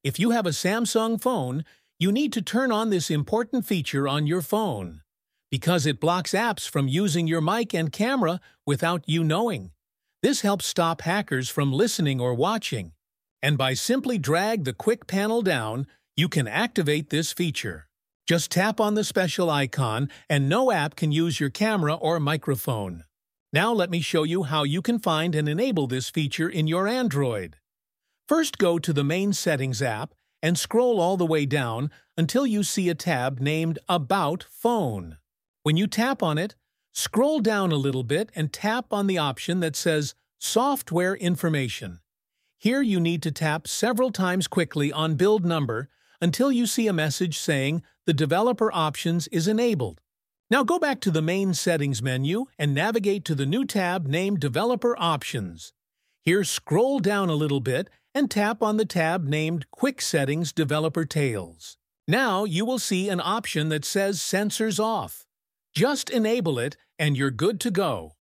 If you have a Samsung phone, you need to turn on this important feature on your phone, because it blocks apps from using your mic and camera without you knowing. This helps stop hackers from listening or watching. And by simply drag the quick panel down, you can activate this feature. Just tap on the special icon and no app can use your camera or microphone. Now let me show you how you can find and enable this feature in your Android. First, go to the main Settings app and scroll all the way down until you see a tab named About Phone. When you tap on it, scroll down a little bit and tap on the option that says Software Information. Here you need to tap several times quickly on Build Number until you see a message saying the Developer Options is enabled. Now go back to the main Settings menu and navigate to the new tab named Developer Options. Here scroll down a little bit and tap on the tab named Quick Settings Developer Tales. Now you will see an option that says Sensors Off. Just enable it and you're good to go.